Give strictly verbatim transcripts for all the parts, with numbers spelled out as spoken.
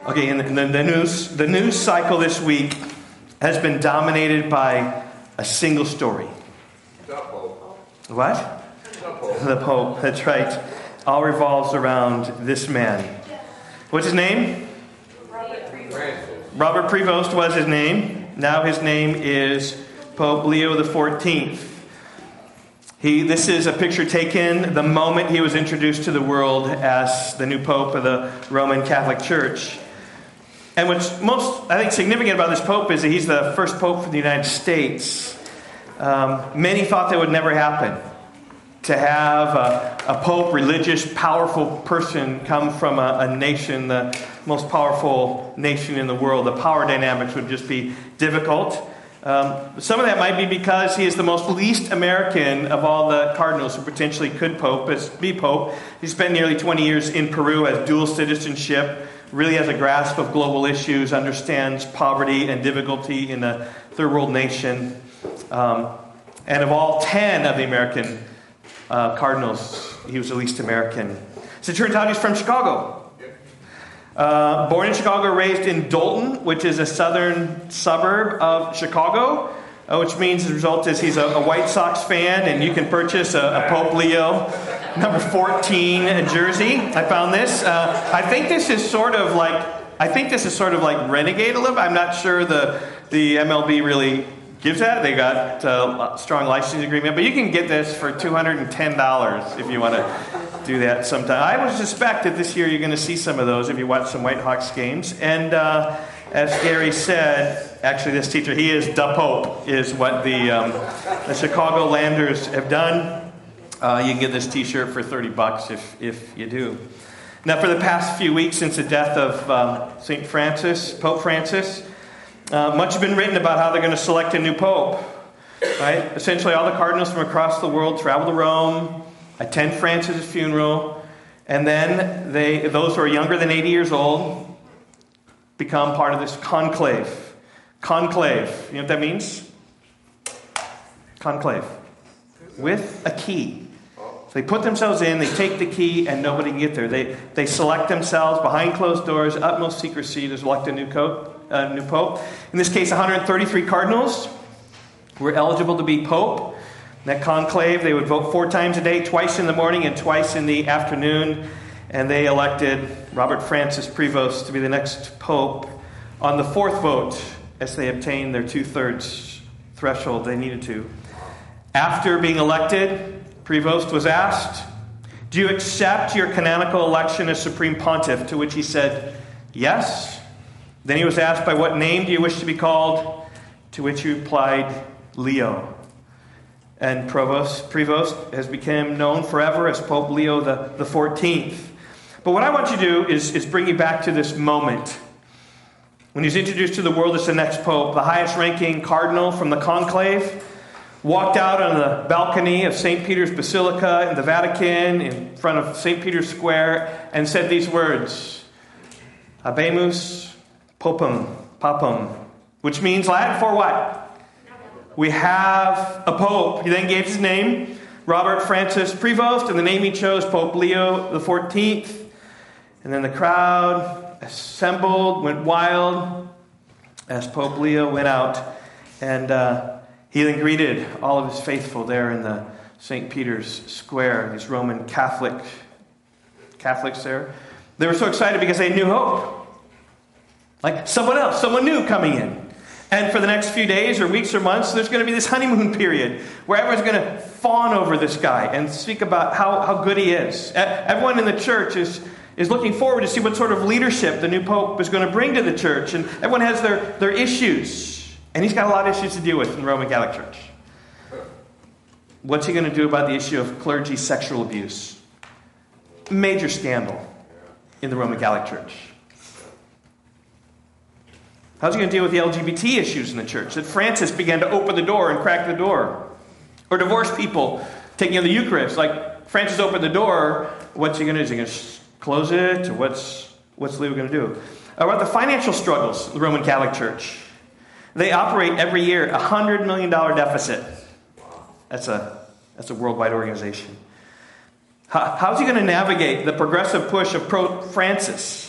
Okay, and the, the news the news cycle this week has been dominated by a single story. The Pope. What? The Pope. The Pope, that's right. All revolves around this man. What's his name? Robert Prevost. Robert Prevost was his name. Now his name is Pope Leo the fourteenth. He, this is a picture taken the moment he was introduced to the world as the new Pope of the Roman Catholic Church. And what's most, I think, significant about this Pope is that he's the first Pope for the United States. Um, many thought that would never happen. To have a, a Pope, religious, powerful person come from a, a nation, the most powerful nation in the world. The power dynamics would just be difficult. Um, some of that might be because he is the most least American of all the cardinals who potentially could pope, be Pope. He spent nearly twenty years in Peru as dual citizenship, really has a grasp of global issues, understands poverty and difficulty in a third world nation. Um, and of all ten of the American uh, cardinals, he was the least American. So it turns out he's from Chicago. Uh, born in Chicago, raised in Dolton, which is a southern suburb of Chicago, uh, which means the result is he's a, a White Sox fan, and you can purchase a, a Pope Leo number fourteen jersey. I found this. Uh, I think this is sort of like I think this is sort of like Renegade a little bit. I'm not sure the the M L B really gives that. They got a strong licensing agreement, but you can get this for two hundred ten dollars if you want to do that sometime. I would suspect that this year you're going to see some of those if you watch some Whitehawks games. And uh, as Gary said, actually this teacher, he is the Pope, is what the, um, the Chicago Landers have done. Uh, you can get this t-shirt for thirty bucks if, if you do. Now, for the past few weeks since the death of um, Saint Francis, Pope Francis, uh, much has been written about how they're going to select a new Pope. Right? Essentially, all the cardinals from across the world travel to Rome, attend Francis' funeral, and then they, those who are younger than eighty years old become part of this conclave. Conclave. You know what that means? Conclave. With a key. So they put themselves in, they take the key, and nobody can get there. They they select themselves behind closed doors, utmost secrecy, to select a new, co- uh, new pope. In this case, one hundred thirty-three cardinals were eligible to be pope. In that conclave, they would vote four times a day, twice in the morning and twice in the afternoon. And they elected Robert Francis Prevost to be the next pope on the fourth vote, as they obtained their two-thirds threshold they needed to. After being elected, Prevost was asked, "Do you accept your canonical election as Supreme Pontiff?" To which he said, "Yes." Then he was asked, "By what name do you wish to be called?" To which he replied, "Leo." And Prevost, Prevost has become known forever as Pope Leo the, the fourteenth. But what I want you to do is, is bring you back to this moment. When he's introduced to the world as the next Pope, the highest-ranking cardinal from the conclave walked out on the balcony of Saint Peter's Basilica in the Vatican in front of Saint Peter's Square and said these words, "Habemus Popum, Papum," which means Latin for what? We have a Pope. He then gave his name, Robert Francis Prevost, and the name he chose, Pope Leo the fourteenth. And then the crowd assembled, went wild as Pope Leo went out. And uh, he then greeted all of his faithful there in the Saint Peter's Square, these Roman Catholic Catholics there. They were so excited because they had new hope. Like someone else, someone new coming in. And for the next few days or weeks or months, there's going to be this honeymoon period where everyone's going to fawn over this guy and speak about how, how good he is. Everyone in the church is, is looking forward to see what sort of leadership the new pope is going to bring to the church. And everyone has their, their issues. And he's got a lot of issues to deal with in the Roman Catholic Church. What's he going to do about the issue of clergy sexual abuse? Major scandal in the Roman Catholic Church. How's he going to deal with the L G B T issues in the church? That Francis began to open the door and crack the door. Or divorced people taking on the Eucharist. Like, Francis opened the door, what's he going to do? Is he going to close it? Or what's, what's Leo going to do? Or about the financial struggles of the Roman Catholic Church. They operate every year a one hundred million dollars deficit. That's a, that's a worldwide organization. How, how's he going to navigate the progressive push of pro-Francis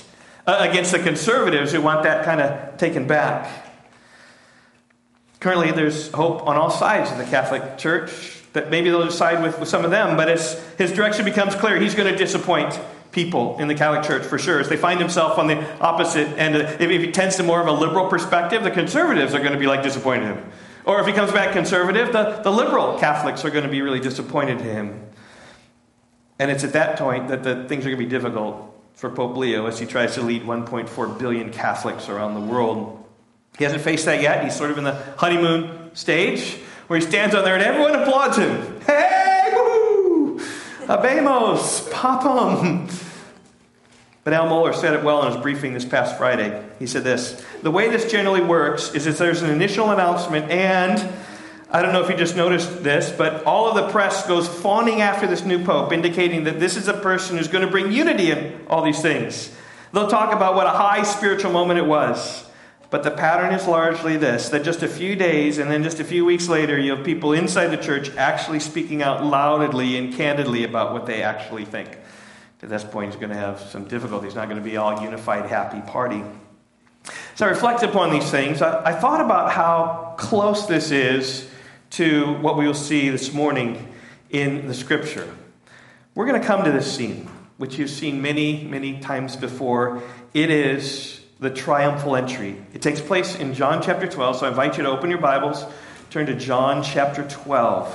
uh, against the conservatives who want that kind of taken back. Currently, there's hope on all sides of the Catholic Church that maybe they'll side with, with some of them, but as his direction becomes clear, he's going to disappoint people in the Catholic Church for sure. As they find himself on the opposite end, if he tends to more of a liberal perspective, the conservatives are going to be like disappointed in him. Or if he comes back conservative, the, the liberal Catholics are going to be really disappointed in him. And it's at that point that the things are going to be difficult for Pope Leo as he tries to lead one point four billion Catholics around the world. He hasn't faced that yet. He's sort of in the honeymoon stage where he stands on there and everyone applauds him. Hey, woo! Habemos, papam. But Al Mohler said it well in his briefing this past Friday. He said this: the way this generally works is that there's an initial announcement, and I don't know if you just noticed this, but all of the press goes fawning after this new pope, indicating that this is a person who's going to bring unity in all these things. They'll talk about what a high spiritual moment it was. But the pattern is largely this, that just a few days and then just a few weeks later, you have people inside the church actually speaking out loudly and candidly about what they actually think. At this point, he's going to have some difficulty. It's not going to be all unified, happy party. So I reflected upon these things. I, I thought about how close this is to what we will see this morning in the Scripture. We're going to come to this scene, which you've seen many, many times before. It is the triumphal entry. It takes place in John chapter twelve, so I invite you to open your Bibles, turn to John chapter twelve.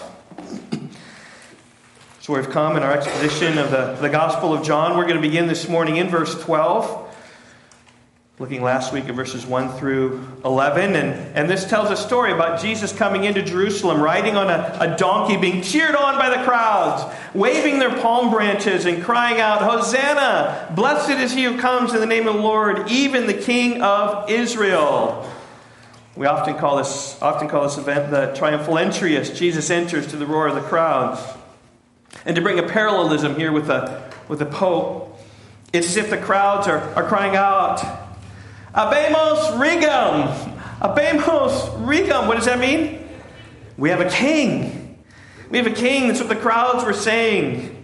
So we've come in our exposition of the, the Gospel of John. We're going to begin this morning in verse twelve, looking last week at verses one through eleven. And, and this tells a story about Jesus coming into Jerusalem, riding on a, a donkey, being cheered on by the crowds, waving their palm branches and crying out, Hosanna! Blessed is he who comes in the name of the Lord, even the King of Israel. We often call this, often call this event the triumphal entry, as Jesus enters to the roar of the crowds. And to bring a parallelism here with the, with the Pope, it's as if the crowds are, are crying out, Habemos Regum! Habemos Regum! What does that mean? We have a king. We have a king. That's what the crowds were saying.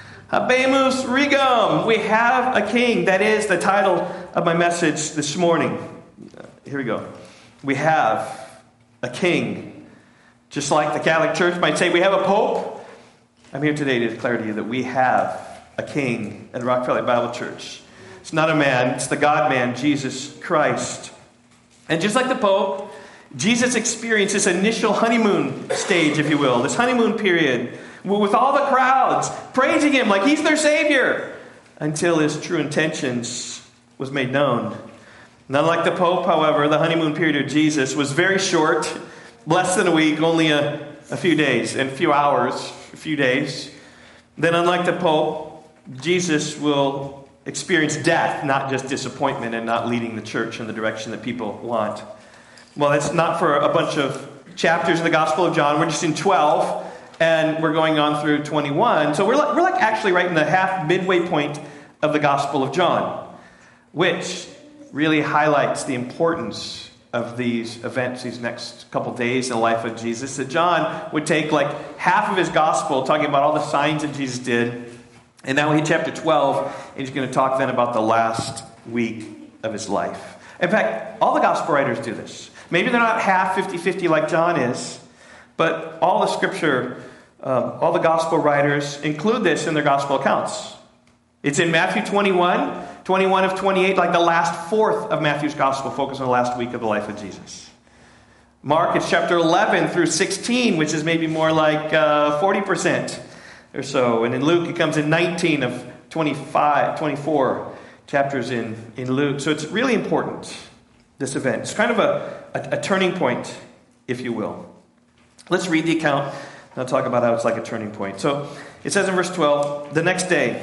Habemus Regum! We have a king. That is the title of my message this morning. Here we go. We have a king. Just like the Catholic Church might say we have a pope, I'm here today to declare to you that we have a king at Rockefeller Bible Church. It's not a man, it's the God-man, Jesus Christ. And just like the Pope, Jesus experienced this initial honeymoon stage, if you will, this honeymoon period, with all the crowds praising him like he's their Savior, until his true intentions was made known. Not like the Pope, however, the honeymoon period of Jesus was very short, less than a week, only a, a few days, and a few hours, a few days. Then unlike the Pope, Jesus will experience death, not just disappointment and not leading the church in the direction that people want. Well, that's not for a bunch of chapters in the Gospel of John. We're just in twelve, and we're going on through twenty-one. So we're like, we're like actually right in the half midway point of the Gospel of John, which really highlights the importance of these events, these next couple days in the life of Jesus. That John would take like half of his Gospel talking about all the signs that Jesus did, and now we hit chapter twelve, and he's going to talk then about the last week of his life. In fact, all the gospel writers do this. Maybe they're not half fifty-fifty like John is, but all the scripture, um, all the gospel writers include this in their gospel accounts. It's in Matthew twenty-one, twenty-one of twenty-eight, like the last fourth of Matthew's gospel, focused on the last week of the life of Jesus. Mark, it's chapter eleven through sixteen, which is maybe more like uh, forty percent. Or so. And in Luke, it comes in nineteen of twenty-five, twenty-four chapters in, in Luke. So it's really important, this event. It's kind of a, a, a turning point, if you will. Let's read the account, and I'll talk about how it's like a turning point. So it says in verse twelve, the next day,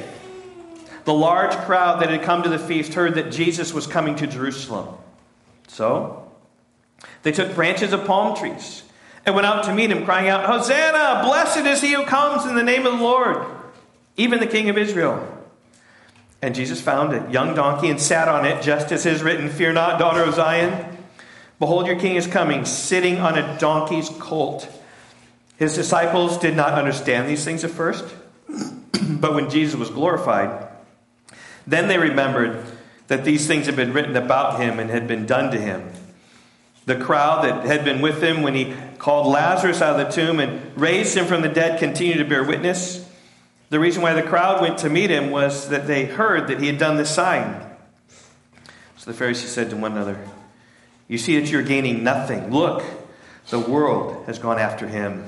the large crowd that had come to the feast heard that Jesus was coming to Jerusalem. So they took branches of palm trees and went out to meet him, crying out, Hosanna! Blessed is he who comes in the name of the Lord, even the King of Israel. And Jesus found a young donkey and sat on it, just as is written, Fear not, daughter of Zion. Behold, your king is coming, sitting on a donkey's colt. His disciples did not understand these things at first, but when Jesus was glorified, then they remembered that these things had been written about him and had been done to him. The crowd that had been with him when he called Lazarus out of the tomb and raised him from the dead continued to bear witness. The reason why the crowd went to meet him was that they heard that he had done this sign. So the Pharisees said to one another, "You see that you're gaining nothing. Look, the world has gone after him."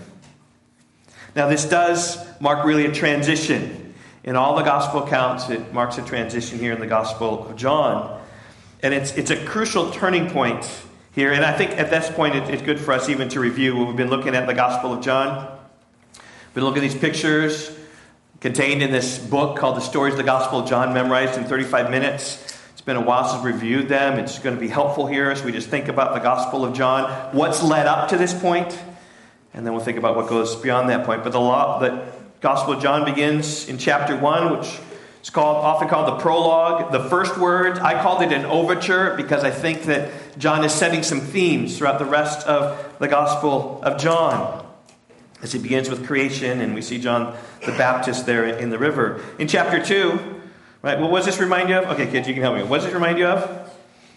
Now this does mark really a transition. In all the gospel accounts, it marks a transition here in the Gospel of John. And it's it's a crucial turning point here. And I think at this point it, it's good for us even to review what we've been looking at the Gospel of John. We've been looking at these pictures contained in this book called The Stories of the Gospel of John, memorized in thirty-five minutes. It's been a while since we've reviewed them. It's going to be helpful here as we just think about the Gospel of John, what's led up to this point, and then we'll think about what goes beyond that point. But the law, the Gospel of John begins in chapter one, which is called often called the prologue. The first word, I called it an overture because I think that John is setting some themes throughout the rest of the Gospel of John. As he begins with creation, and we see John the Baptist there in the river. In chapter two, right, what does this remind you of? Okay, kids, you can help me. What does this remind you of?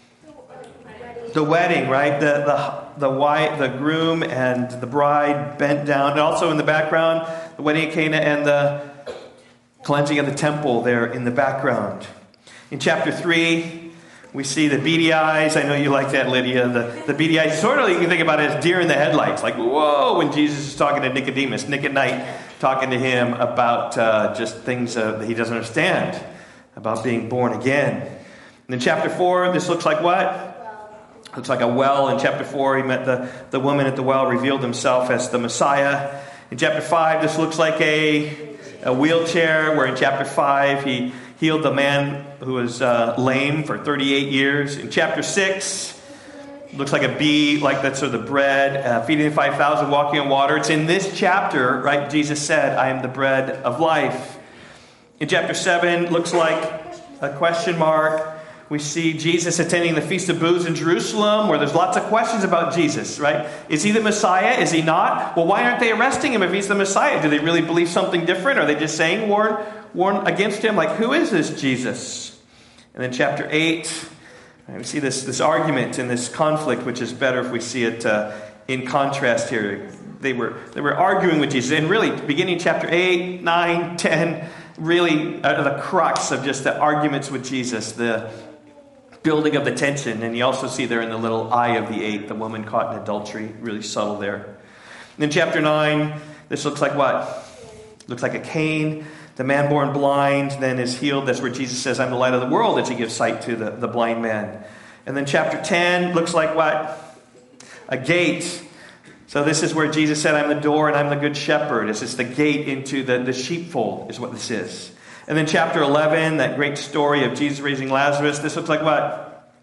The wedding, right? The the the white, the groom and the bride bent down. And also in the background, the wedding at Cana and the cleansing of the temple there in the background. In chapter three, we see the beady eyes. I know you like that, Lydia. The, the beady eyes, sort of you can think about it as deer in the headlights. Like, whoa, when Jesus is talking to Nicodemus, Nick at night, talking to him about uh, just things uh, that he doesn't understand, about being born again. And in chapter four, this looks like what? Looks like a well. In chapter four, he met the, the woman at the well, revealed himself as the Messiah. In chapter five, this looks like a, a wheelchair, where in chapter five, he healed the man who was uh, lame for thirty-eight years. In chapter six, looks like a bee, like that's sort of the bread, uh, feeding the five thousand, walking on water. It's in this chapter, right, Jesus said, "I am the bread of life." In chapter seven, looks like a question mark. We see Jesus attending the Feast of Booths in Jerusalem, where there's lots of questions about Jesus, right? Is he the Messiah? Is he not? Well, why aren't they arresting him if he's the Messiah? Do they really believe something different? Are they just saying warn, warn against him? Like, who is this Jesus? And then chapter eight, we see this, this argument and this conflict, which is better if we see it uh, in contrast here. They were, they were arguing with Jesus. And really, beginning chapter eight, nine, ten, really are the crux of just the arguments with Jesus, the building of the tension. And you also see there in the little eye of the eight, the woman caught in adultery, really subtle there. And then chapter nine, this looks like what? Looks like a cane. The man born blind then is healed. That's where Jesus says, "I'm the light of the world," as he gives sight to the, the blind man. And then chapter ten looks like what? A gate. So this is where Jesus said, "I'm the door and I'm the good shepherd." This is the gate into the, the sheepfold is what this is. And then chapter eleven, that great story of Jesus raising Lazarus. This looks like what?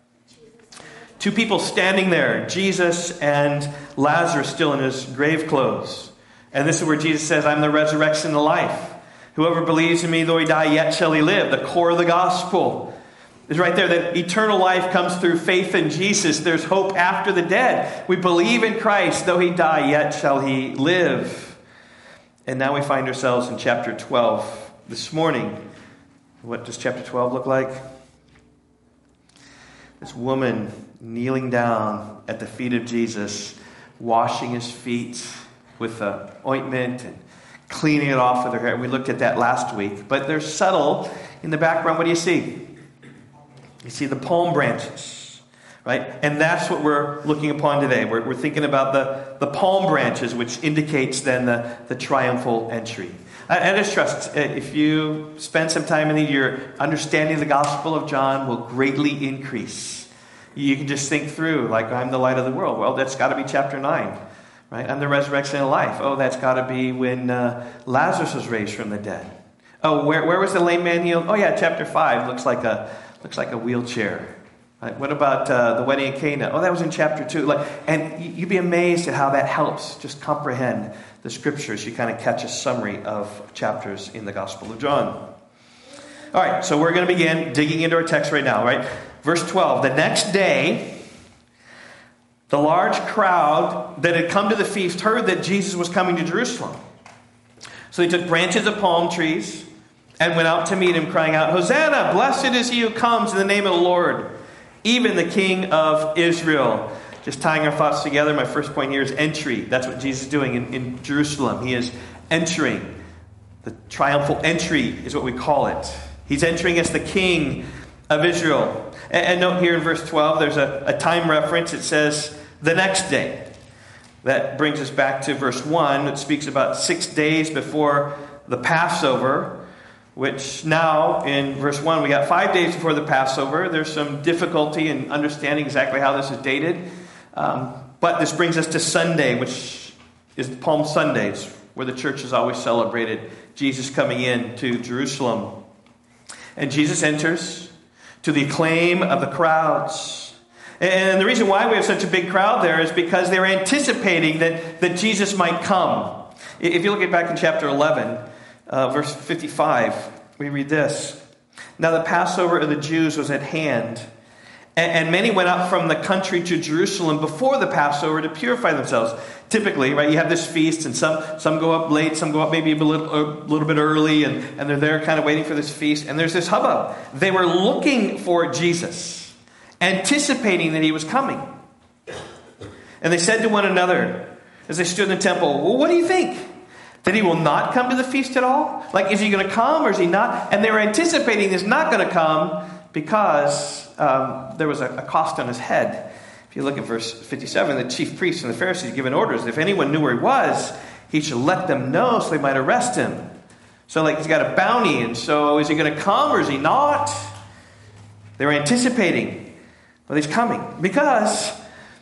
Two people standing there, Jesus and Lazarus still in his grave clothes. And this is where Jesus says, "I'm the resurrection and the life. Whoever believes in me, though he die, yet shall he live." The core of the gospel is right there, that eternal life comes through faith in Jesus. There's hope after the dead. We believe in Christ, though he die, yet shall he live. And now we find ourselves in chapter twelve. This morning, what does chapter twelve look like? This woman kneeling down at the feet of Jesus, washing his feet with uh, ointment and cleaning it off with her hair. We looked at that last week. But they're subtle in the background. What do you see? You see the palm branches, right? And that's what we're looking upon today. We're, we're thinking about the, the palm branches, which indicates then the, the triumphal entry. I, I just trust uh, if you spend some time in the year, understanding the Gospel of John will greatly increase. You can just think through, like, I'm the light of the world. Well, that's got to be chapter nine, right? I'm the resurrection and life. Oh, that's got to be when uh, Lazarus was raised from the dead. Oh, where where was the lame man healed? Oh, yeah, chapter five looks like a looks like a wheelchair. Right? What about uh, the wedding at Cana? Oh, that was in chapter two. Like, and you'd be amazed at how that helps just comprehend the scriptures. You kind of catch a summary of chapters in the Gospel of John. All right, so we're going to begin digging into our text right now, right? Verse twelve, the next day, the large crowd that had come to the feast heard that Jesus was coming to Jerusalem. So they took branches of palm trees and went out to meet him, crying out, Hosanna, blessed is he who comes in the name of the Lord, even the King of Israel. Just tying our thoughts together, my first point here is entry. That's what Jesus is doing in, in Jerusalem. He is entering. The triumphal entry is what we call it. He's entering as the King of Israel. And, and note here in verse twelve, there's a, a time reference. It says, the next day. That brings us back to verse one. It speaks about six days before the Passover, which now in verse one, we got five days before the Passover. There's some difficulty in understanding exactly how this is dated. Um, but this brings us to Sunday, which is Palm Sundays, where the church has always celebrated Jesus coming in to Jerusalem. And Jesus enters to the acclaim of the crowds. And the reason why we have such a big crowd there is because they were anticipating that, that Jesus might come. If you look at back in chapter eleven, uh, verse fifty-five, we read this. Now the Passover of the Jews was at hand, and, and many went up from the country to Jerusalem before the Passover to purify themselves. Typically, right, you have this feast, and some, some go up late, some go up maybe a little, a little bit early, and, and they're there kind of waiting for this feast, and there's this hubbub. They were looking for Jesus, anticipating that he was coming. And they said to one another, as they stood in the temple, well, what do you think? That he will not come to the feast at all? Like, is he going to come or is he not? And they were anticipating he's not going to come because um, there was a, a cost on his head. If you look at verse fifty-seven, the chief priests and the Pharisees given orders, if anyone knew where he was, he should let them know so they might arrest him. So like he's got a bounty, and so is he going to come or is he not? They were anticipating, but he's coming. Because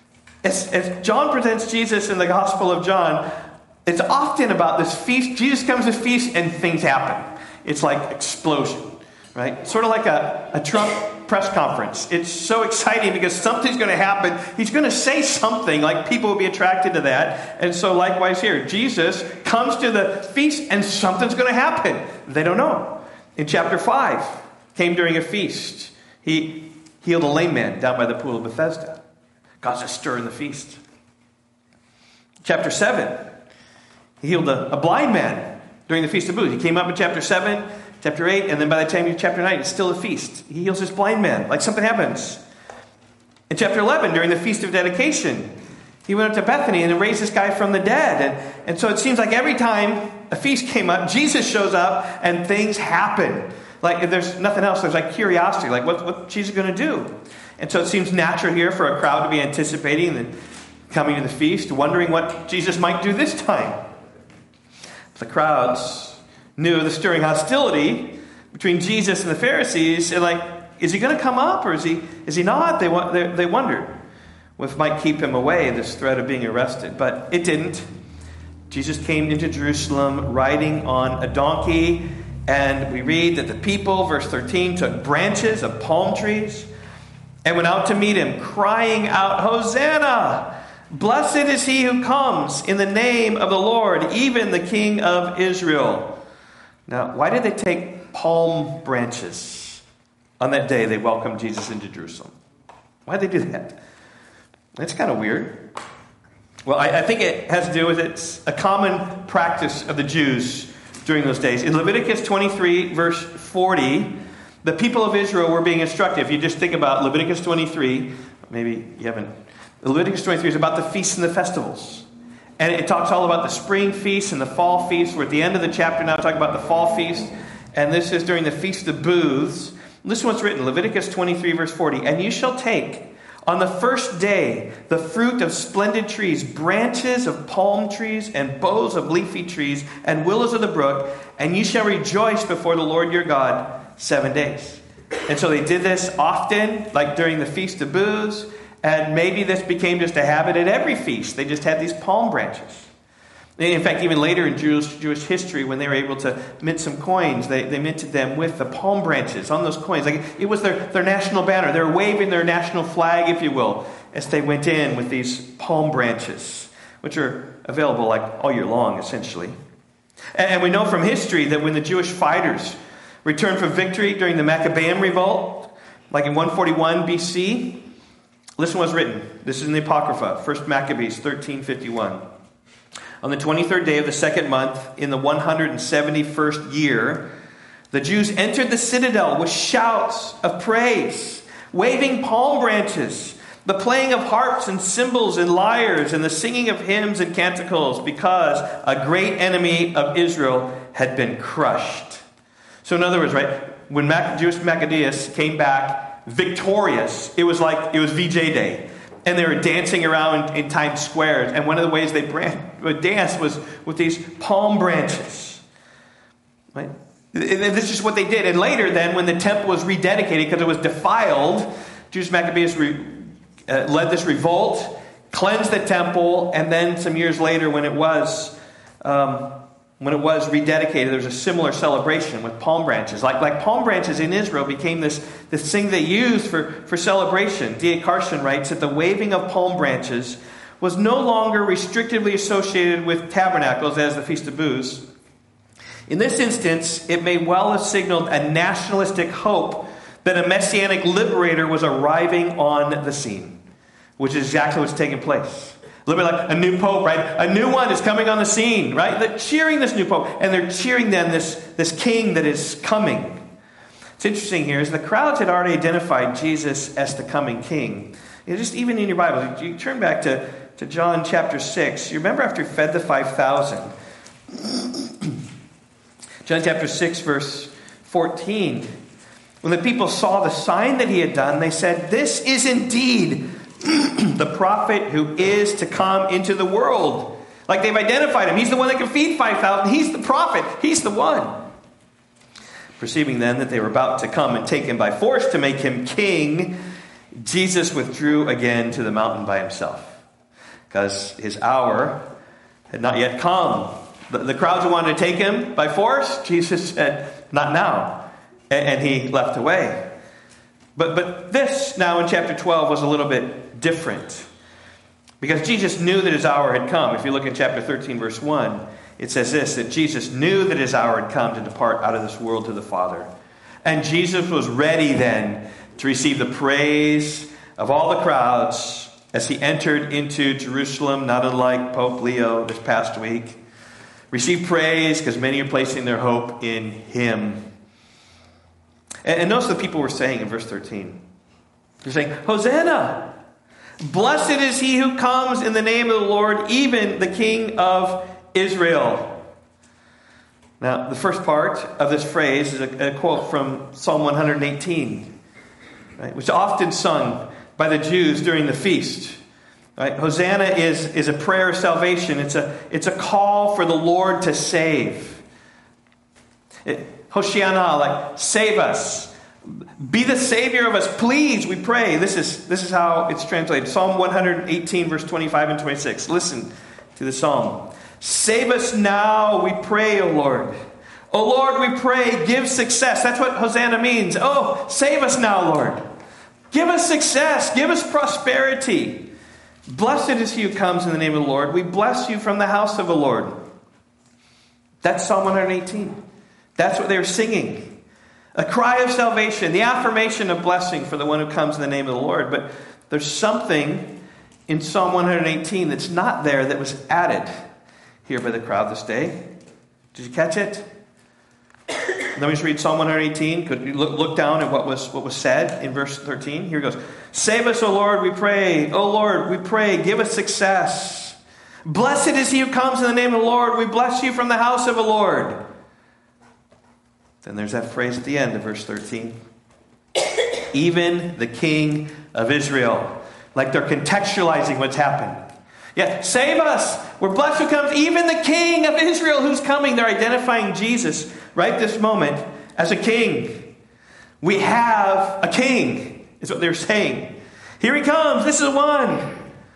as, as John presents Jesus in the Gospel of John, it's often about this feast. Jesus comes to this feast and things happen. It's like explosion, right? Sort of like a, a Trump press conference. It's so exciting because something's going to happen. He's going to say something, like people will be attracted to that. And so likewise here, Jesus comes to the feast and something's going to happen. They don't know. In chapter five, came during a feast. He healed a lame man down by the pool of Bethesda. Caused a stir in the feast. Chapter seven, he healed a, a blind man during the Feast of Booths. He came up in chapter seven, chapter eight, and then by the time you get chapter nine, it's still a feast. He heals this blind man, like something happens. In chapter eleven, during the Feast of Dedication, he went up to Bethany and raised this guy from the dead. And, and so it seems like every time a feast came up, Jesus shows up and things happen. Like if there's nothing else, there's like curiosity, like what, what Jesus going to do? And so it seems natural here for a crowd to be anticipating the coming to the feast, wondering what Jesus might do this time. The crowds knew the stirring hostility between Jesus and the Pharisees. And like, is he going to come up or is he is he not? They, they, they wondered what might keep him away, this threat of being arrested. But it didn't. Jesus came into Jerusalem riding on a donkey. And we read that the people, verse thirteen, took branches of palm trees and went out to meet him, crying out, Hosanna! Blessed is he who comes in the name of the Lord, even the King of Israel. Now, why did they take palm branches on that day they welcomed Jesus into Jerusalem? Why did they do that? That's kind of weird. Well, I, I think it has to do with it's a common practice of the Jews during those days. In Leviticus twenty-three, verse forty, the people of Israel were being instructed. If you just think about Leviticus twenty-three, maybe you haven't. Leviticus twenty-three is about the feasts and the festivals. And it talks all about the spring feast and the fall feast. We're at the end of the chapter now talking about the fall feast. And this is during the Feast of Booths. Listen what's written, Leviticus twenty-three, verse forty. And you shall take on the first day the fruit of splendid trees, branches of palm trees, and boughs of leafy trees, and willows of the brook, and you shall rejoice before the Lord your God seven days. And so they did this often, like during the Feast of Booths. And maybe this became just a habit at every feast. They just had these palm branches. In fact, even later in Jewish, Jewish history, when they were able to mint some coins, they, they minted them with the palm branches on those coins. Like it was their, their national banner. They were waving their national flag, if you will, as they went in with these palm branches, which are available like all year long, essentially. And, and we know from history that when the Jewish fighters returned from victory during the Maccabean revolt, like in one forty-one B C, listen what's written. This is in the Apocrypha, First Maccabees thirteen fifty-one. On the twenty-third day of the second month, in the one hundred seventy-first year, The Jews entered the citadel with shouts of praise, waving palm branches, the playing of harps and cymbals and lyres, and the singing of hymns and canticles, because a great enemy of Israel had been crushed. So in other words, right, when Mac- Jewish Maccabeus came back victorious, it was like it was V J Day. And they were dancing around in Times Square. And one of the ways they brand- danced was with these palm branches. Right? This is what they did. And later then, when the temple was rededicated because it was defiled, Judas Maccabeus re- uh, led this revolt, cleansed the temple, and then some years later when it was um, when it was rededicated, there was a similar celebration with palm branches. Like, like palm branches in Israel became this, this thing they used for, for celebration. D A Carson writes that the waving of palm branches was no longer restrictively associated with tabernacles as the Feast of Booths. In this instance, it may well have signaled a nationalistic hope that a messianic liberator was arriving on the scene, which is exactly what's taking place. A little bit like a new pope, right? A new one is coming on the scene, right? They're cheering this new pope, and they're cheering then this, this king that is coming. What's interesting here is the crowds had already identified Jesus as the coming king. You know, just even in your Bible, you turn back to, to John chapter six. You remember after he fed the five thousand. John chapter six, verse fourteen. When the people saw the sign that he had done, they said, "This is indeed the prophet who is to come into the world." Like they've identified him. He's the one that can feed five thousand. He's the prophet. He's the one. Perceiving then that they were about to come and take him by force to make him king, Jesus withdrew again to the mountain by himself, because his hour had not yet come. The, the crowds who wanted to take him by force, Jesus said, "Not now." And, and he left away. But but this now in chapter twelve was a little bit different, because Jesus knew that his hour had come. If you look in chapter thirteen, verse one, it says this, that Jesus knew that his hour had come to depart out of this world to the Father. And Jesus was ready then to receive the praise of all the crowds as he entered into Jerusalem, not unlike Pope Leo this past week. Receive praise because many are placing their hope in him. And, and notice what the people were saying in verse thirteen. They're saying, "Hosanna! Blessed is he who comes in the name of the Lord, even the King of Israel." Now, the first part of this phrase is a, a quote from Psalm one eighteen, right, which is often sung by the Jews during the feast. Right? Hosanna is, is a prayer of salvation. It's a, it's a call for the Lord to save. It, Hoshiana, like, save us. Be the Savior of us, please, we pray. This is, this is how it's translated. Psalm one eighteen, verse twenty-five and twenty-six. Listen to the psalm. "Save us now, we pray, O Lord. O Lord, we pray, give success." That's what Hosanna means. Oh, save us now, Lord. Give us success. Give us prosperity. Blessed is he who comes in the name of the Lord. We bless you from the house of the Lord. That's Psalm one eighteen. That's what they were singing. A cry of salvation, the affirmation of blessing for the one who comes in the name of the Lord. But there's something in Psalm one eighteen that's not there that was added here by the crowd this day. Did you catch it? Let me just read Psalm one eighteen. Could you look, look down at what was what was said in verse thirteen? Here it goes. "Save us, O Lord, we pray. O Lord, we pray, give us success. Blessed is he who comes in the name of the Lord. We bless you from the house of the Lord." Then there's that phrase at the end of verse thirteen. "Even the King of Israel." Like they're contextualizing what's happened. Yeah, save us. We're blessed who comes. Even the King of Israel who's coming. They're identifying Jesus right this moment as a king. We have a king, is what they're saying. Here he comes. This is the one.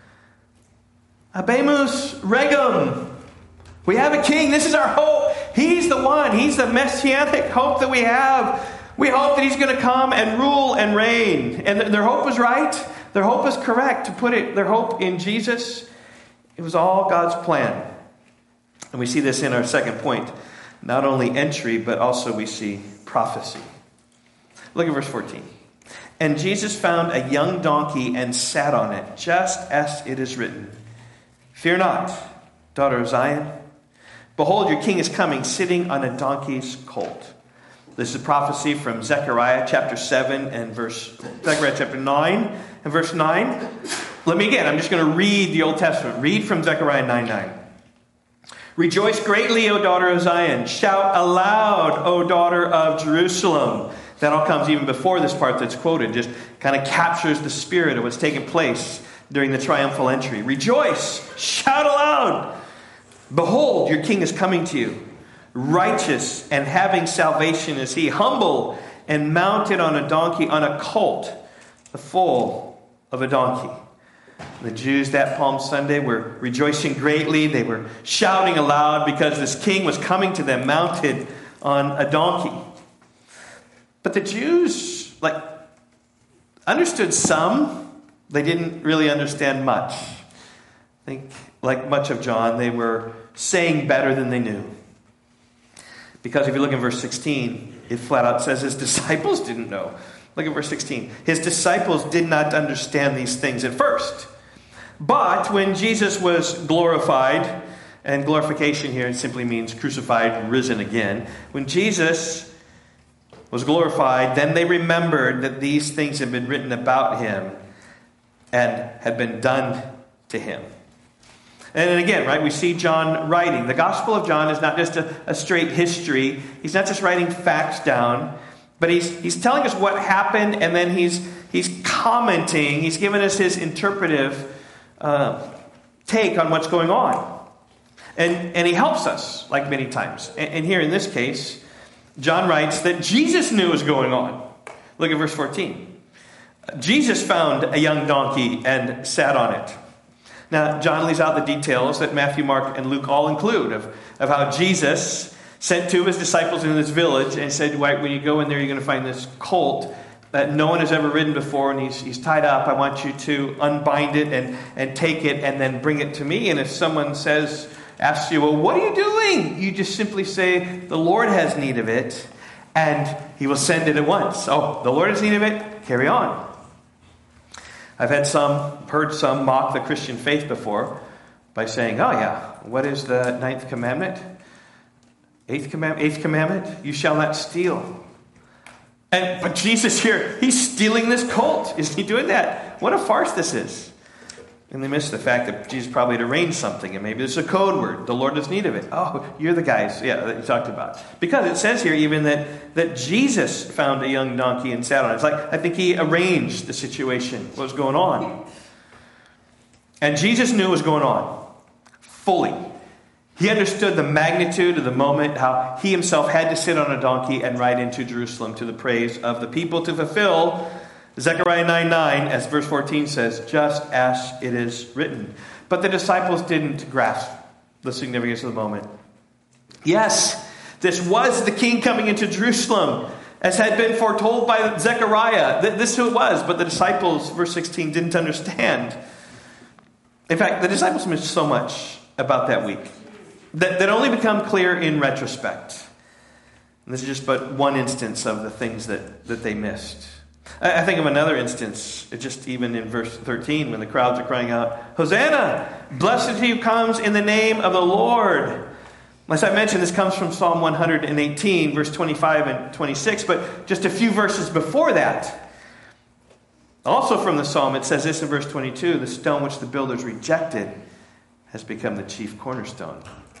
Habemus regum. We have a king. This is our hope. He's the one. He's the messianic hope that we have. We hope that he's going to come and rule and reign. And their hope was right. Their hope was correct. To put it, their hope in Jesus, it was all God's plan. And we see this in our second point. Not only entry, but also we see prophecy. Look at verse fourteen. "And Jesus found a young donkey and sat on it, just as it is written, 'Fear not, daughter of Zion. Behold, your king is coming, sitting on a donkey's colt.' This is a prophecy from Zechariah chapter seven and verse, Zechariah chapter nine and verse nine. Let me again, I'm just going to read the Old Testament. Read from Zechariah nine nine. Rejoice greatly, O daughter of Zion. Shout aloud, O daughter of Jerusalem. That all comes even before this part that's quoted. Just kind of captures the spirit of what's taking place during the triumphal entry. Rejoice. Shout aloud. Behold, your king is coming to you. Righteous and having salvation is he. Humble and mounted on a donkey, on a colt, the foal of a donkey. The Jews that Palm Sunday were rejoicing greatly. They were shouting aloud because this king was coming to them mounted on a donkey. But the Jews, like, understood some. They didn't really understand much. I think, like much of John, they were saying better than they knew. Because if you look in verse sixteen, it flat out says his disciples didn't know. Look at verse sixteen. His disciples did not understand these things at first. But when Jesus was glorified, and glorification here simply means crucified, risen again. When Jesus was glorified, then they remembered that these things had been written about him and had been done to him. And again, right, we see John writing. The Gospel of John is not just a, a straight history. He's not just writing facts down, but he's he's telling us what happened, and then he's he's commenting. He's giving us his interpretive uh, take on what's going on. And, and he helps us, like many times. And, and here in this case, John writes that Jesus knew what was going on. Look at verse fourteen. Jesus found a young donkey and sat on it. Now, John leaves out the details that Matthew, Mark, and Luke all include of, of how Jesus sent two of his disciples into this village and said, "Right, when you go in there, you're going to find this colt that no one has ever ridden before, and he's, he's tied up. I want you to unbind it and, and take it and then bring it to me. And if someone says, asks you, well, what are you doing? You just simply say, the Lord has need of it, and he will send it at once. Oh, the Lord has need of it? Carry on." I've had some, heard some mock the Christian faith before by saying, oh yeah, what is the ninth commandment? Eighth commandment? Eighth commandment? You shall not steal. And but Jesus here, he's stealing this colt. Isn't he doing that? What a farce this is. And they miss the fact that Jesus probably had arranged something, and maybe there's a code word. The Lord has need of it. Oh, you're the guys, yeah, that you talked about. Because it says here even that, that Jesus found a young donkey and sat on it. It's like, I think he arranged the situation, what was going on. And Jesus knew what was going on, fully. He understood the magnitude of the moment, how he himself had to sit on a donkey and ride into Jerusalem to the praise of the people to fulfill Zechariah nine nine, as verse fourteen says, just as it is written. But the disciples didn't grasp the significance of the moment. Yes, this was the king coming into Jerusalem, as had been foretold by Zechariah. This is who it was, but the disciples, verse sixteen, didn't understand. In fact, the disciples missed so much about that week that, that only become clear in retrospect. And this is just but one instance of the things that, that they missed. I think of another instance, just even in verse thirteen, when the crowds are crying out, Hosanna! Blessed he who comes in the name of the Lord. As I mentioned, this comes from Psalm one eighteen, verse twenty-five and twenty-six, but just a few verses before that. Also from the psalm, it says this in verse twenty-two, the stone which the builders rejected has become the chief cornerstone.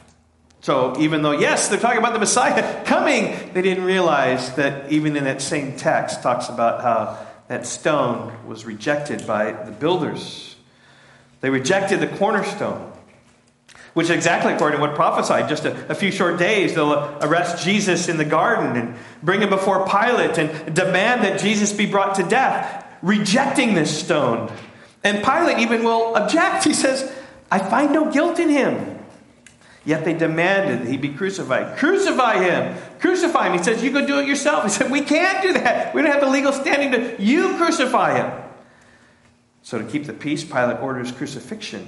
So even though, yes, they're talking about the Messiah coming, they didn't realize that even in that same text talks about how that stone was rejected by the builders. They rejected the cornerstone, which is exactly according to what prophesied. Just a, a few short days, they'll arrest Jesus in the garden and bring him before Pilate and demand that Jesus be brought to death, rejecting this stone. And Pilate even will object. He says, I find no guilt in him. Yet they demanded that he be crucified. Crucify him. Crucify him. He says, you go do it yourself. He said, we can't do that. We don't have the legal standing to, you crucify him. So to keep the peace, Pilate orders crucifixion.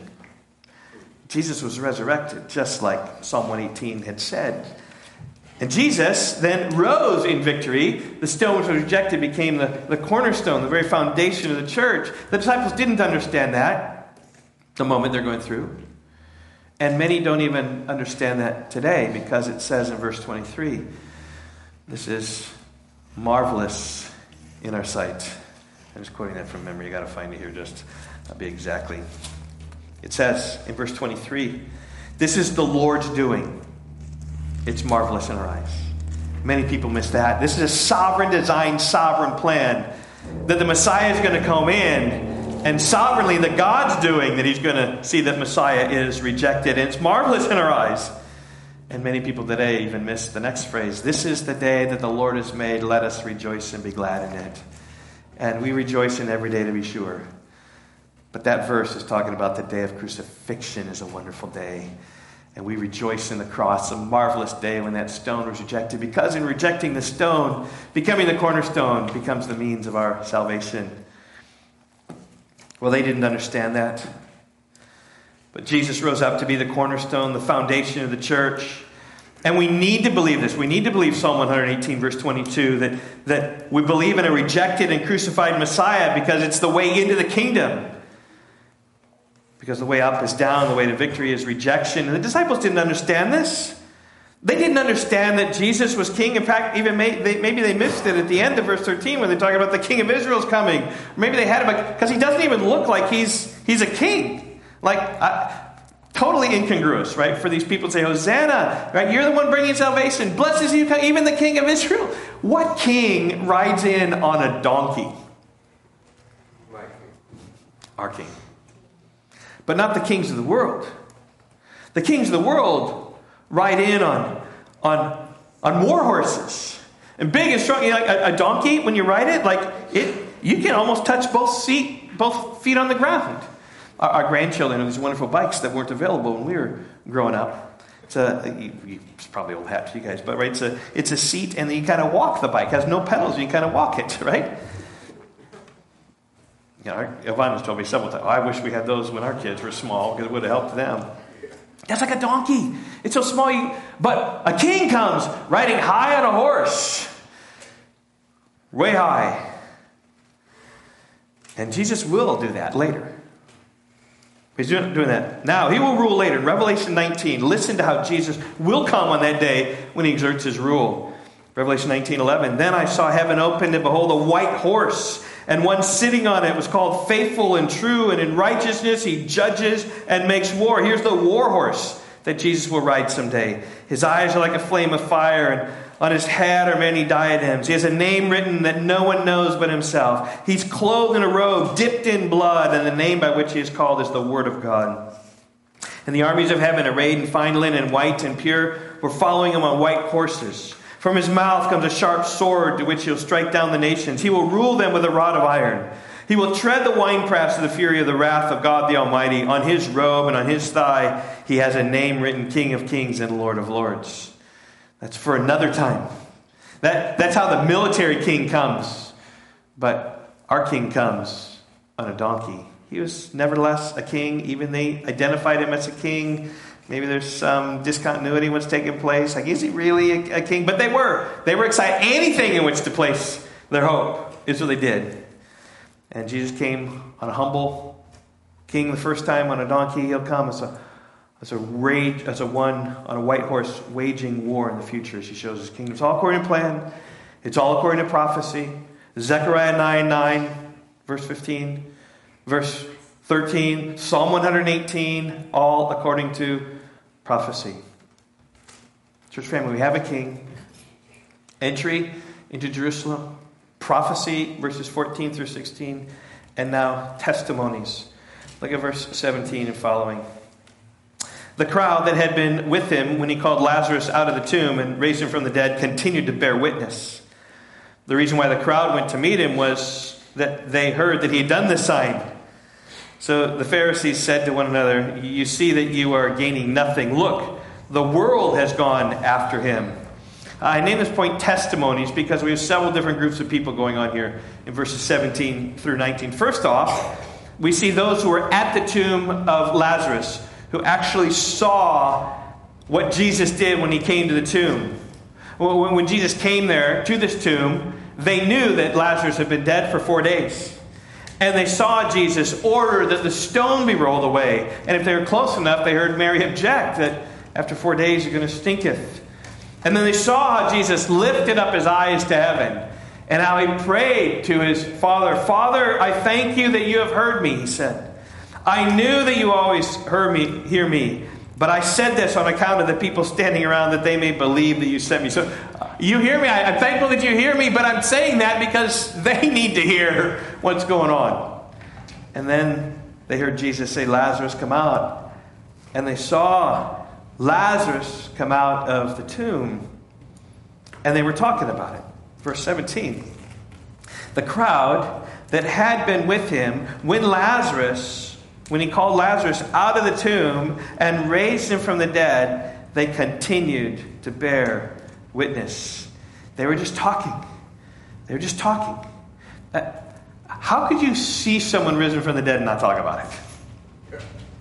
Jesus was resurrected, just like Psalm one eighteen had said. And Jesus then rose in victory. The stone which was rejected became the, the cornerstone, the very foundation of the church. The disciples didn't understand that the moment they're going through. And many don't even understand that today, because it says in verse twenty-three, This is marvelous in our sight. I'm just quoting that from memory. You got to find it here, just not be exactly. It says in verse twenty-three, "This is the Lord's doing. It's marvelous in our eyes." Many people miss that. This is a sovereign design, sovereign plan that the Messiah is going to come in, and sovereignly that God's doing, that he's going to see that Messiah is rejected. And it's marvelous in our eyes. And many people today even miss the next phrase. This is the day that the Lord has made. Let us rejoice and be glad in it. And we rejoice in every day, to be sure. But that verse is talking about the day of crucifixion is a wonderful day. And we rejoice in the cross, a marvelous day when that stone was rejected. Because in rejecting the stone, becoming the cornerstone becomes the means of our salvation. Well, they didn't understand that. But Jesus rose up to be the cornerstone, the foundation of the church. And we need to believe this. We need to believe Psalm one eighteen, verse twenty-two, that, that we believe in a rejected and crucified Messiah because it's the way into the kingdom. Because the way up is down, the way to victory is rejection. And the disciples didn't understand this. They didn't understand that Jesus was king. In fact, even may, they, maybe they missed it at the end of verse thirteen when they talk about the king of Israel's coming. Or maybe they had him, because he doesn't even look like he's, he's a king. Like, uh, totally incongruous, right? For these people to say, Hosanna, right? You're the one bringing salvation. Blessed is you, even the king of Israel. What king rides in on a donkey? My king. Our king. But not the kings of the world. The kings of the world ride in on, on, on war horses. And big and strong. You know, like a, a donkey, when you ride it, like it, you can almost touch both feet, both feet on the ground. Our, our grandchildren have these wonderful bikes that weren't available when we were growing up. It's a, you, you, it's probably old hat to you guys, but right, it's a, it's a seat, and then you kind of walk the bike. It has no pedals, you kind of walk it, right? You know, Yvonne has told me several times, oh, I wish we had those when our kids were small, because it would have helped them. That's like a donkey. It's so small, you, but a king comes riding high on a horse. Way high. And Jesus will do that later. He's doing, doing that now. He will rule later. In Revelation nineteen, listen to how Jesus will come on that day when he exerts his rule. Revelation nineteen eleven. Then I saw heaven opened, and behold, a white horse, and one sitting on it was called Faithful and True, and in righteousness he judges and makes war. Here's the war horse that Jesus will ride someday. His eyes are like a flame of fire, and on his head are many diadems. He has a name written that no one knows but himself. He's clothed in a robe dipped in blood, and the name by which he is called is the Word of God. And the armies of heaven, arrayed in fine linen, white and pure, were following him on white horses. From his mouth comes a sharp sword to which he'll strike down the nations. He will rule them with a rod of iron. He will tread the winepress of the fury of the wrath of God the Almighty. On his robe and on his thigh he has a name written, King of Kings and Lord of Lords. That's for another time. That, that's how the military king comes. But our king comes on a donkey. He was nevertheless a king. Even they identified him as a king. Maybe there's some discontinuity in what's taking place. Like, is he really a, a king? But they were. They were excited. Anything in which to place their hope is what they did. And Jesus came on a humble king the first time on a donkey. He'll come as a as a rage, as a one on a white horse waging war in the future as he shows his kingdom. It's all according to plan. It's all according to prophecy. Zechariah nine nine, verse fifteen, verse thirteen, Psalm one eighteen, all according to prophecy. Church family, we have a king. Entry into Jerusalem. Prophecy, verses fourteen through sixteen. And now testimonies. Look at verse seventeen and following. The crowd that had been with him when he called Lazarus out of the tomb and raised him from the dead continued to bear witness. The reason why the crowd went to meet him was that they heard that he had done this sign. So the Pharisees said to one another, you see that you are gaining nothing. Look, the world has gone after him. I name this point testimonies because we have several different groups of people going on here in verses seventeen through nineteen. First off, we see those who were at the tomb of Lazarus, who actually saw what Jesus did when he came to the tomb. When Jesus came there to this tomb, they knew that Lazarus had been dead for four days. And they saw Jesus order that the stone be rolled away. And if they were close enough, they heard Mary object that after four days you're going to stinketh. And then they saw how Jesus lifted up his eyes to heaven and how he prayed to his Father. Father, I thank you that you have heard me, he said. I knew that you always heard me, hear me, but I said this on account of the people standing around that they may believe that you sent me. So you hear me. I, I'm thankful that you hear me, but I'm saying that because they need to hear what's going on. And then they heard Jesus say, Lazarus, come out. And they saw Lazarus come out of the tomb. And they were talking about it. Verse seventeen. The crowd that had been with him when Lazarus, when he called Lazarus out of the tomb and raised him from the dead, they continued to bear witness. They were just talking. They were just talking. Uh, how could you see someone risen from the dead and not talk about it?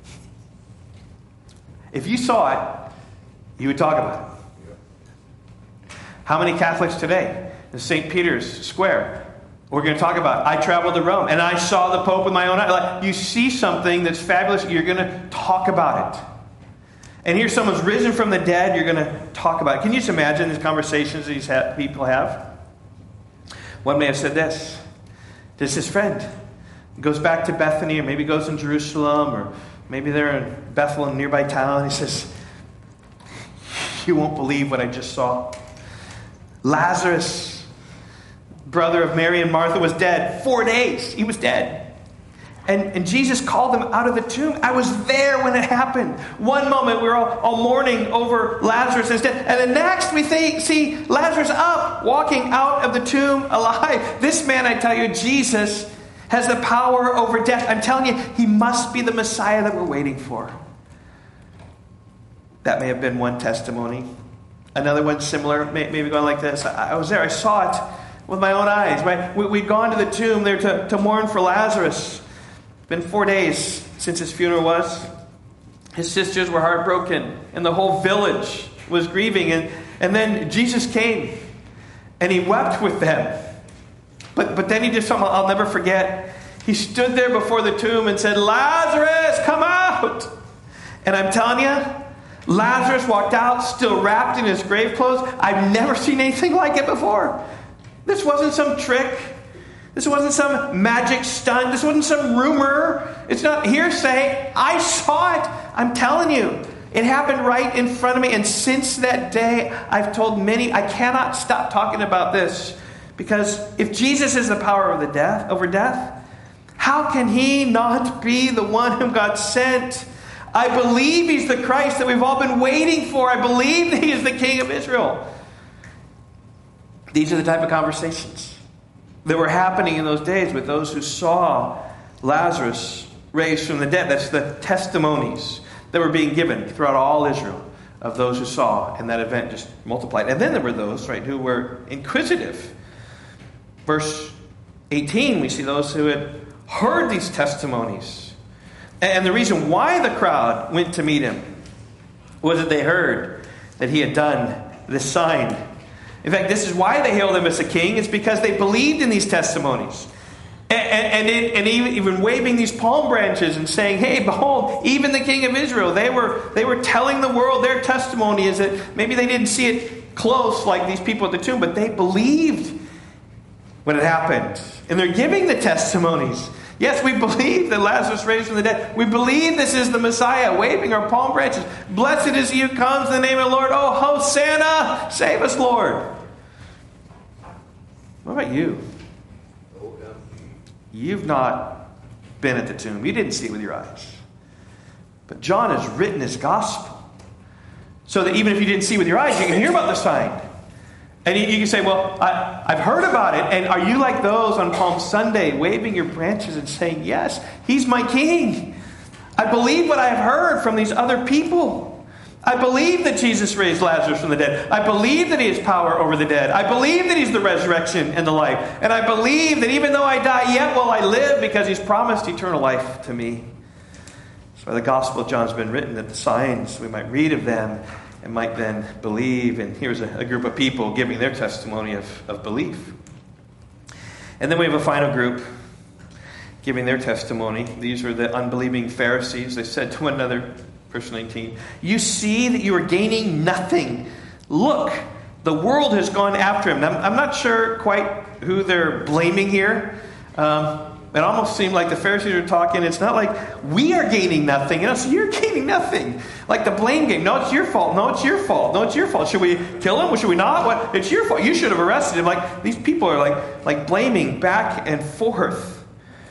If you saw it, you would talk about it. How many Catholics today in Saint Peter's Square? We're going to talk about, I traveled to Rome and I saw the Pope with my own eyes. Like, you see something that's fabulous, you're going to talk about it. And here someone's risen from the dead, you're going to talk about it. Can you just imagine these conversations these ha- people have? One may have said this. This is his friend. He goes back to Bethany, or maybe goes in Jerusalem, or maybe they're in Bethlehem, nearby town. He says, you won't believe what I just saw. Lazarus, brother of Mary and Martha, was dead. Four days. He was dead. And, and Jesus called him out of the tomb. I was there when it happened. One moment we were all, all mourning over Lazarus instead. And the next we see, see Lazarus up, walking out of the tomb alive. This man, I tell you, Jesus, has the power over death. I'm telling you, he must be the Messiah that we're waiting for. That may have been one testimony. Another one similar, maybe going like this. I was there. I saw it with my own eyes. Right? We'd gone to the tomb there to, to mourn for Lazarus. It's been four days since his funeral was. His sisters were heartbroken, and the whole village was grieving. And, and then Jesus came, and he wept with them. But, but then he did something I'll never forget. He stood there before the tomb and said, Lazarus, come out! And I'm telling you, Lazarus walked out, still wrapped in his grave clothes. I've never seen anything like it before. This wasn't some trick. This wasn't some magic stunt. This wasn't some rumor. It's not hearsay. I saw it. I'm telling you. It happened right in front of me. And since that day, I've told many, I cannot stop talking about this. Because if Jesus is the power of the death, over death, how can he not be the one whom God sent? I believe he's the Christ that we've all been waiting for. I believe that he is the King of Israel. These are the type of conversations that were happening in those days with those who saw Lazarus raised from the dead. That's the testimonies that were being given throughout all Israel of those who saw, and that event just multiplied. And then there were those, right, who were inquisitive. Verse eighteen, we see those who had heard these testimonies. And the reason why the crowd went to meet him was that they heard that he had done this sign. In fact, this is why they hailed him as a king. It's because they believed in these testimonies. And, and, and, it, and even waving these palm branches and saying, hey, behold, even the King of Israel. They were, they were telling the world their testimony is that maybe they didn't see it close like these people at the tomb, but they believed when it happened. And they're giving the testimonies. Yes, we believe that Lazarus raised from the dead. We believe this is the Messiah, waving our palm branches. Blessed is he who comes in the name of the Lord. Oh, Hosanna! Save us, Lord. What about you? You've not been at the tomb. You didn't see it with your eyes. But John has written his gospel so that even if you didn't see it with your eyes, you can hear about the sign. And you can say, well, I, I've heard about it. And are you like those on Palm Sunday, waving your branches and saying, yes, he's my king. I believe what I've heard from these other people. I believe that Jesus raised Lazarus from the dead. I believe that he has power over the dead. I believe that he's the resurrection and the life. And I believe that even though I die, yet will I live because he's promised eternal life to me. That's why the Gospel of John's been written, that the signs, we might read of them and might then believe. And here's a, a group of people giving their testimony of, of belief. And then we have a final group giving their testimony. These are the unbelieving Pharisees. They said to one another, verse nineteen, you see that you are gaining nothing Look, the world has gone after him. I'm, I'm not sure quite who they're blaming here. Um, it almost seemed like the Pharisees were talking. It's not like we are gaining nothing. You know, so you're gaining nothing. Like the blame game. No, it's your fault. No, it's your fault. No, it's your fault. Should we kill him? Or should we not? What? It's your fault. You should have arrested him. Like these people are like, like blaming back and forth.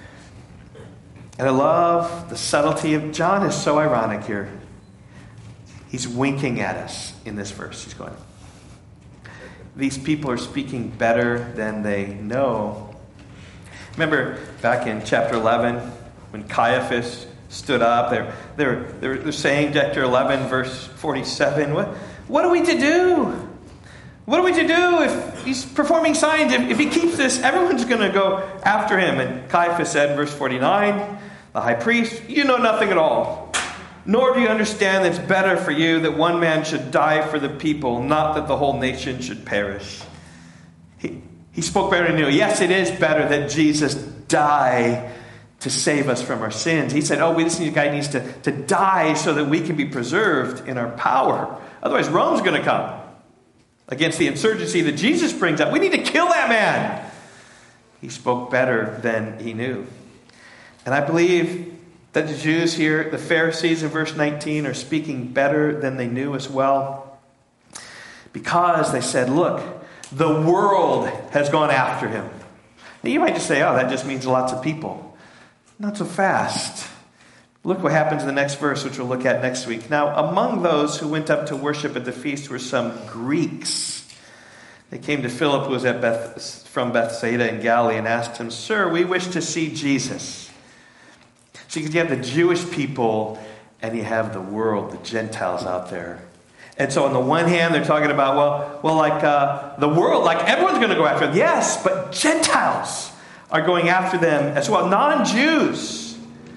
And I love the subtlety of John is so ironic here. He's winking at us in this verse. He's going, these people are speaking better than they know. Remember back in chapter eleven when Caiaphas stood up, they're, they're, they're, they're saying, chapter eleven, verse forty-seven, what, what are we to do? What are we to do if he's performing signs? If, if he keeps this, everyone's going to go after him. And Caiaphas said, verse forty-nine, the high priest, you know nothing at all. Nor do you understand that it's better for you that one man should die for the people, not that the whole nation should perish. He, he spoke better than he knew. Yes, it is better that Jesus die to save us from our sins. He said, oh, we, this guy needs to, to die so that we can be preserved in our power. Otherwise, Rome's going to come against the insurgency that Jesus brings up. We need to kill that man. He spoke better than he knew. And I believe that the Jews here, the Pharisees in verse nineteen, are speaking better than they knew as well. Because they said, look, the world has gone after him. Now you might just say, oh, that just means lots of people. Not so fast. Look what happens in the next verse, which we'll look at next week. Now, among those who went up to worship at the feast were some Greeks. They came to Philip, who was at Beth, from Bethsaida in Galilee, and asked him, Sir, we wish to see Jesus. So you have the Jewish people and you have the world, the Gentiles out there. And so on the one hand, they're talking about, well, well, like uh, the world, like everyone's going to go after them. Yes, but Gentiles are going after them as well. Non-Jews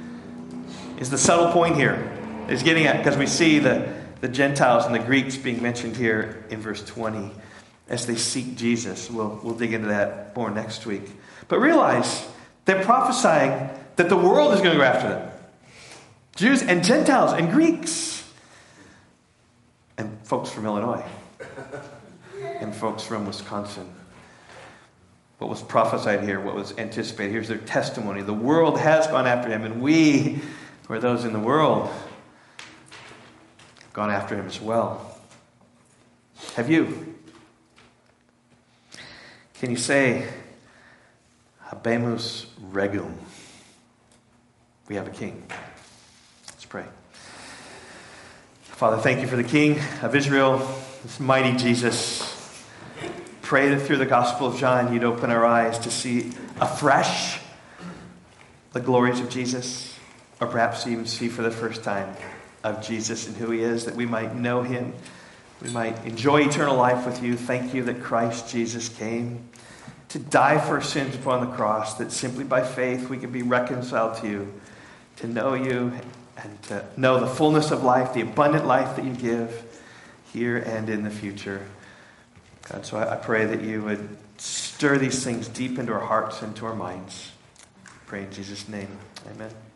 is the subtle point here. Is getting at, because we see the, the Gentiles and the Greeks being mentioned here in verse twenty as they seek Jesus. We'll, we'll dig into that more next week. But realize they're prophesying that the world is going to go after them. Jews and Gentiles and Greeks. And folks from Illinois. And folks from Wisconsin. What was prophesied here, what was anticipated. Here's their testimony. The world has gone after him, and we, who are those in the world, have gone after him as well. Have you? Can you say, Habemus Regum? We have a king. Let's pray. Father, thank you for the King of Israel, this mighty Jesus. Pray that through the Gospel of John, you'd open our eyes to see afresh the glories of Jesus, or perhaps even see for the first time of Jesus and who he is, that we might know him, we might enjoy eternal life with you. Thank you that Christ Jesus came to die for our sins upon the cross, that simply by faith we can be reconciled to you, to know you, and to know the fullness of life, the abundant life that you give here and in the future. God, so I pray that you would stir these things deep into our hearts and to our minds. I pray in Jesus' name. Amen.